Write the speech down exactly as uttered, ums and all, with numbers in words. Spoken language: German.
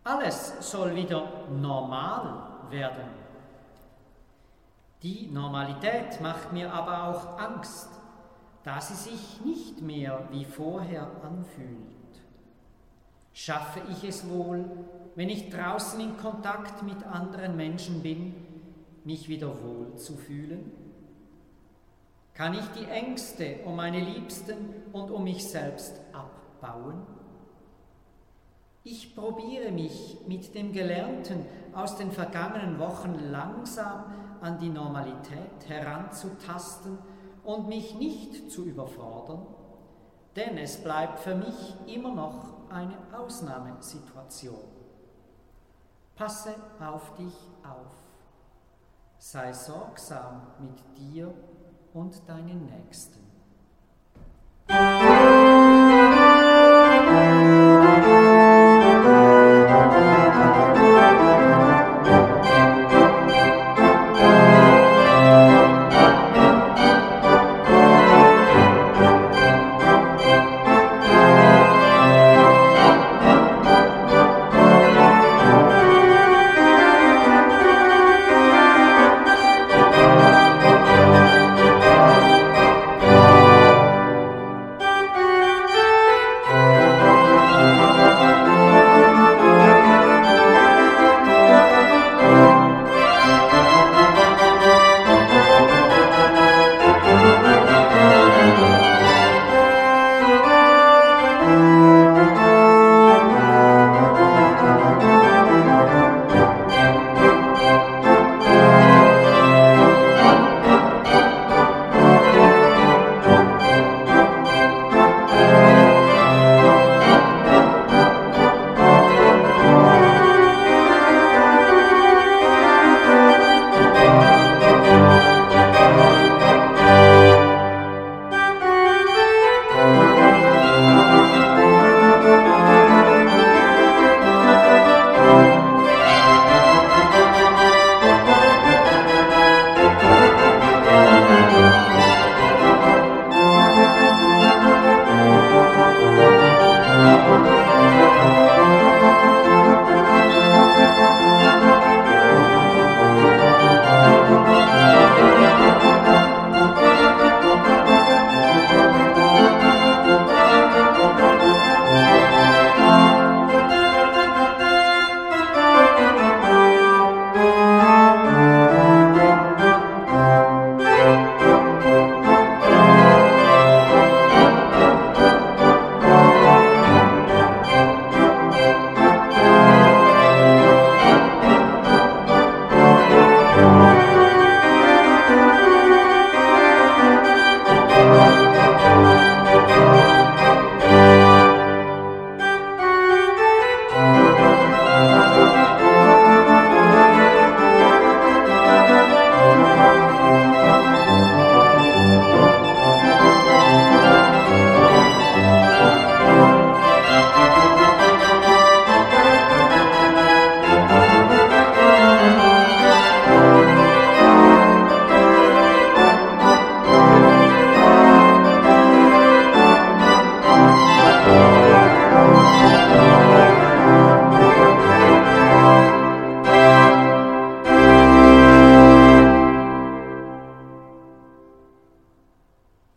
Alles soll wieder normal werden. Die Normalität macht mir aber auch Angst, da sie sich nicht mehr wie vorher anfühlt. Schaffe ich es wohl, wenn ich draußen in Kontakt mit anderen Menschen bin, mich wieder wohl zu fühlen? Kann ich die Ängste um meine Liebsten und um mich selbst abbauen? Ich probiere mich mit dem Gelernten aus den vergangenen Wochen langsam an die Normalität heranzutasten und mich nicht zu überfordern, denn es bleibt für mich immer noch eine Ausnahmesituation. Passe auf dich auf. Sei sorgsam mit dir und deinen Nächsten.